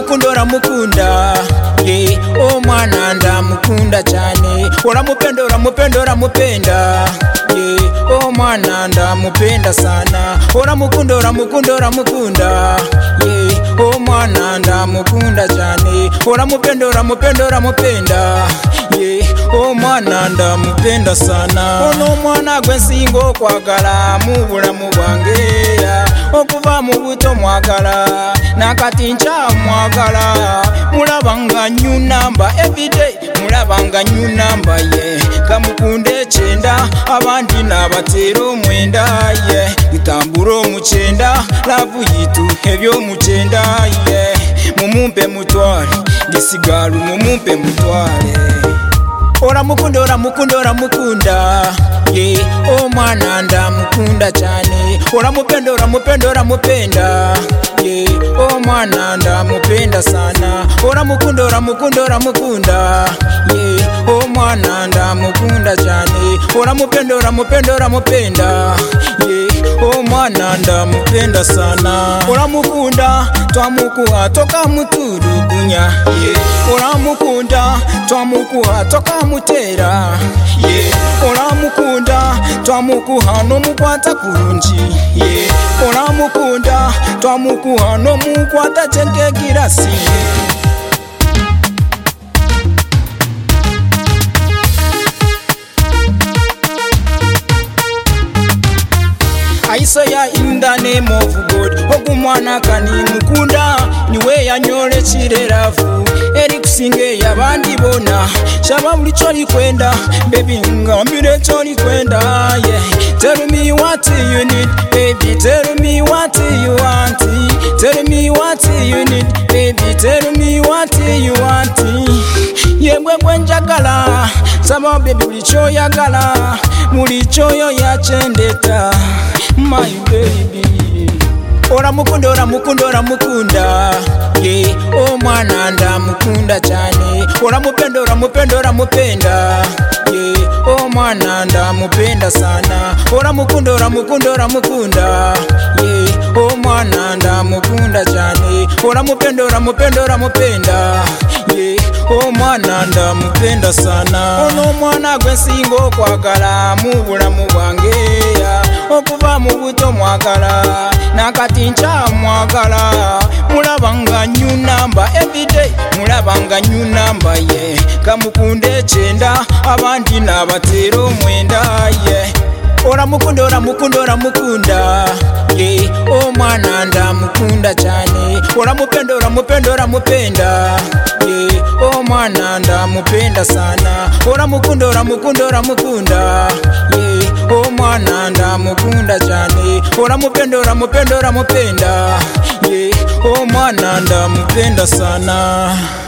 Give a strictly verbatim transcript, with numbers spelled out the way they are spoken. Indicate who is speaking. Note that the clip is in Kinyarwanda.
Speaker 1: oramukunda oramukunda ye omwana ndamukunda cyane oramupenda oramupenda oramupenda ye omwana ndamupenda sana oramukunda oramukunda oramukunda ye omwana ndamukunda cyane oramupenda oramupenda oramupenda ye omwana ndamupenda sana ono mwana gwensingo kwagala mu bulamu bwange okuva mu buto mwagala nakati ncha mwagala mulabanga new number everyday mulabanga new number ye kamukunde chenda abandi nabatero mwenda ye itamburo muchenda lavu yitu ebyo muchenda ye mumumpe mutwale gisigalu mumumpe mutwale oramukunda oramukunda oramukunda ye omwana ndamukunda cyane oramupenda oramupenda oramupenda ye omwana ndamupenda sana oramukunda oramukunda oramukunda ye omwana ndamukunda cyane oramupenda oramupenda oramupenda ye omwana ndamupenda sana oramukunda twamukuha toka mutulugunya ye oramukunda twamukuha toka mutera ye oramukunda twamukuha nomukwata kurungi ye oramukunda twamukuha nomukwata chenkegirasi I say ya in the name of God ogumwana kani mukunda niwe yanyole chireravu Eric singe yabandi bona shaba buli choli kwenda baby ngambire choli kwenda yeah tell me what you need baby tell me what you want tell me what you need baby tell me what you want yemwe kwenjagala sama baby buli choyagala muli choyo ya chendeta my baby oramukunda oramukunda oramukunda ye omwana ndamukunda cyane oramupenda oramupenda oramupenda ye omwana ndamupenda sana oramukunda oramukunda oramukunda ye omwana ndamukunda cyane oramupenda oramupenda oramupenda ye omwana ndamupenda sana ono mwana gwensingo kwagala mu bulamu bwange okuva mu buto mwagala nakati ncha mwagala mulabanga new number everyday mulabanga new number ye kamukunde chenda abandi nabatero mwenda ye oramukunda oramukunda oramukunda ye omwana ndamukunda cyane oramupenda oramupenda oramupenda ye omwana ndamupenda sana oramukunda oramukunda oramukunda ye omwana ndamukunda cyane oramupenda oramupenda oramupenda ye omwana ndamupenda sana.